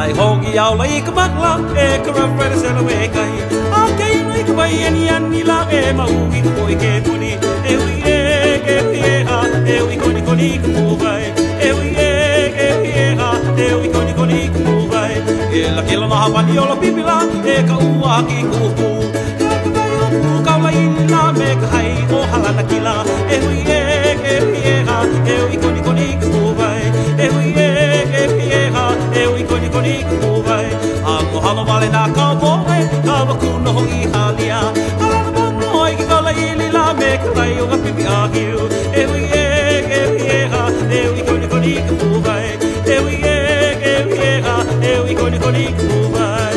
Ai hoki au lai ka makla e ka rafere se la wekai. A kei mai ka vai ani la e maui ka poi ke puni. E ui e ke pie ha e ui koni koni ka muvai. E ui e ke pie ha e ui koni koni ka muvai. E la ke la maha wani o la pipila e ka ua ki kupu. E ka vai o pu kau lai ni la me ka hai o halana kila. E ui e ke pie ha e ui koni koni ka muvai. E ui e ke pie ha e ui koni koni ka muvai. A mohalo wale na ka moe ka wakuno ho i halia. Halana mono hoi ki ka lai ni la me ka lai o ka pipi a hiu. E ui e ke pie ha e ui koni koni ka muvai. E ui e ke pie ha e ui koni koni ka muvai.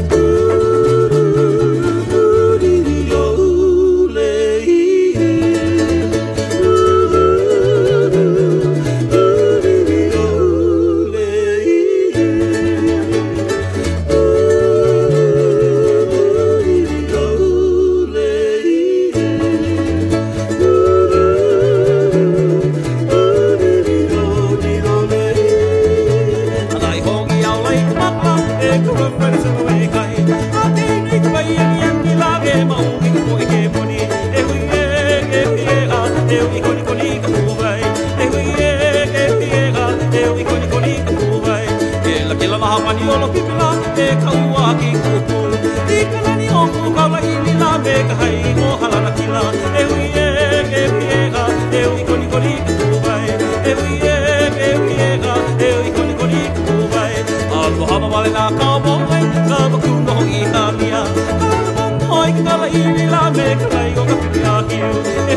Maniolo pipila e kaua ki kupu. I kalani o kukala I ni la me ka hai o halana kila. E ui e ke piega, e ui koni koni ka kuwai. E ui e ke piega, e ui koni koni ka kuwai. A kohama wale na ka moe, ka wakuno ho I halia. Kalana mono I ka kala I ni la me ka hai o ka pipi a hiu.